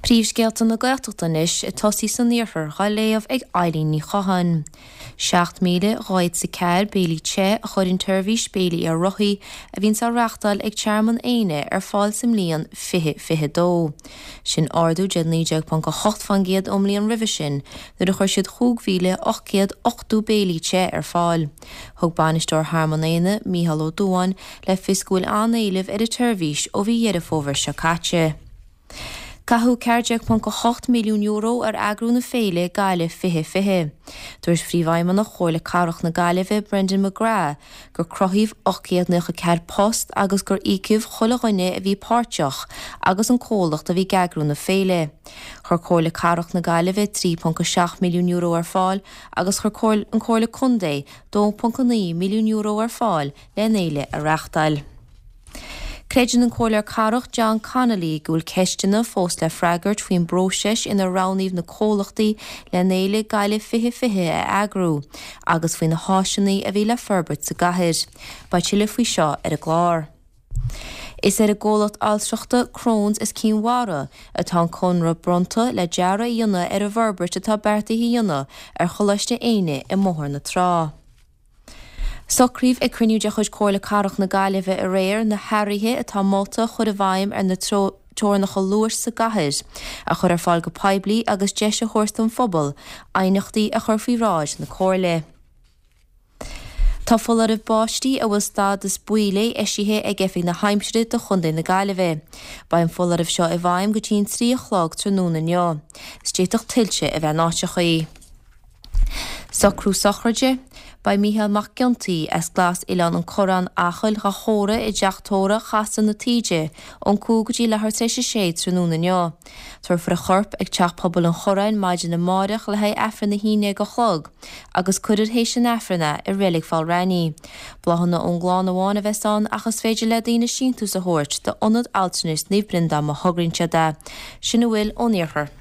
Príomhscéalta na Gaeltachtanis I tosí san níorthar gá léamh ag Eileen ní Chothain. 7 míle ráid sa ceir béilí che a chuirn tuirmhís béilí ar rothaí a bhín sa reachtal ag tearman éine ar fáil sim líon 22. Sin ardú de 9.8 fangéad omlíon ribh sin, nuair a chuir siad 8,808 béilí che ar fáil. Thug bainisteoir Harman éine Mícheál Ó Dúin le fiscúil an-éilimh ar a tuirmhís ó bhí dhearg fómhair se caite. Cathú €40.8 milliún ar agrú na féile Gaillimh fiche. Dúirs phríomhaimon na chomhairle carach na Gaillimh Brendan McGrath gur crothaíomh 8 post agus gur ícimh chulaghine a bhí páirteach agus an cólacht a bhí gagrú na féile. Chur chomhairle carach na Gaillimh €3.7 milliún ar fáil agus chur an chomhairle Cundé €2.9 milliún ar fáil le néile a reachtail. Creideann an chomhairle carach John Connolly gúil ceistena fós le freagairt faoin bróiseis ina raníomh na cólachtaí le néile Gaillimh fiche a agrú, agus faoin na háisinaí a bhí le forbairt sa gcathaoir, ba tuile faoi seo ar a gláir. Is ar a ggólacht alsreachta Crohn's is cínmhara atá conra bronta le deara dhéanamh ar a bhforbairt atá beartaithe dhéanamh ar choláiste éine I mthór na trá. Socríomh ag cruinniú de chuid chomhairle carach na Gaillimh a réir na hairíthe atá molta chud a bhaim ar na teornacha luair sa gcathaoir a chur ar fáil go poiblí agus deise thuirt an phobal, aineachtaí a chur faoi ráid na comhairle. Tá full ar a báistí a bhfuil stad is buíle eisithe ag gefig na haimsire de chundaí na Gaillimh. Ba an full ar seo I bhaim go tín 3 chlog trúna neo. Stéiteach tiltte a bheith nátechaí. Socrú sochraide, ba Mícheál Mac Ciontaí as glas Ileán an Corán achail cha chóra I deachtóra chasan na tíide ón cúgadí lethar 36 trúna neo. Tuair for a chorp ag teach pobl an Chorán maidin na máireach le haid efran na híine go chlog, agus cuidir hééis sin efranna I rilig fáil raní. Blahanna ón gláán amháin a bheitán achas féidir le daoine síntú sa thuirt de ionad altanis níomh brinda má thugrainte de. Sinna bhfuil ó níorthar.